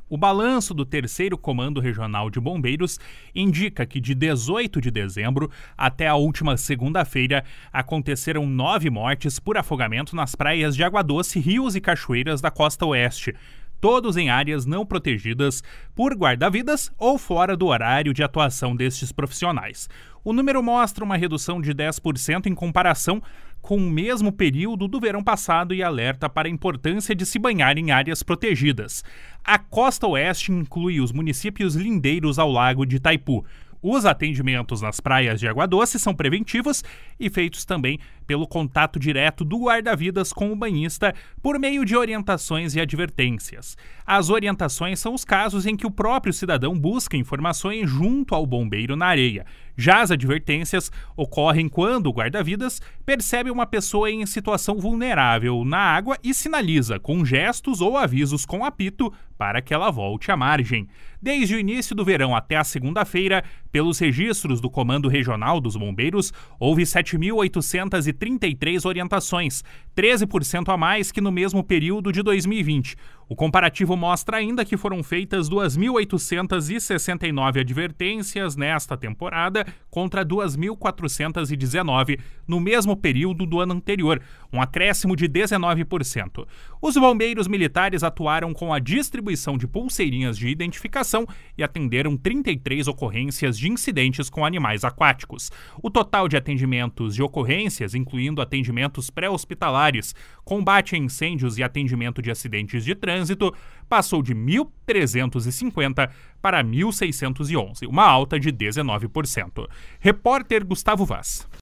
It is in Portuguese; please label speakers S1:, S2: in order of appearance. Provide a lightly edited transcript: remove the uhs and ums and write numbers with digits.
S1: O balanço do 3º Comando Regional de Bombeiros indica que de 18 de dezembro até a última segunda-feira aconteceram 9 mortes por afogamento nas praias de Água Doce, rios e cachoeiras da costa oeste, todos em áreas não protegidas por guarda-vidas ou fora do horário de atuação destes profissionais. O número mostra uma redução de 10% em comparação com o mesmo período do verão passado e alerta para a importância de se banhar em áreas protegidas. A costa oeste inclui os municípios lindeiros ao lago de Itaipu. Os atendimentos nas praias de Água Doce são preventivos e feitos também pelo contato direto do guarda-vidas com o banhista por meio de orientações e advertências. As orientações são os casos em que o próprio cidadão busca informações junto ao bombeiro na areia. Já as advertências ocorrem quando o guarda-vidas percebe uma pessoa em situação vulnerável na água e sinaliza com gestos ou avisos com apito para que ela volte à margem. Desde o início do verão até a segunda-feira, pelos registros do Comando Regional dos Bombeiros, houve 7.833 orientações, 13% a mais que no mesmo período de 2020. O comparativo mostra ainda que foram feitas 2.869 advertências nesta temporada contra 2.419 no mesmo período do ano anterior, um acréscimo de 19%. Os bombeiros militares atuaram com a distribuição de pulseirinhas de identificação e atenderam 33 ocorrências de incidentes com animais aquáticos. O total de atendimentos de ocorrências, incluindo atendimentos pré-hospitalares, combate a incêndios e atendimento de acidentes de trânsito, passou de 1.350 para 1.611, uma alta de 19%. Repórter Gustavo Vaz.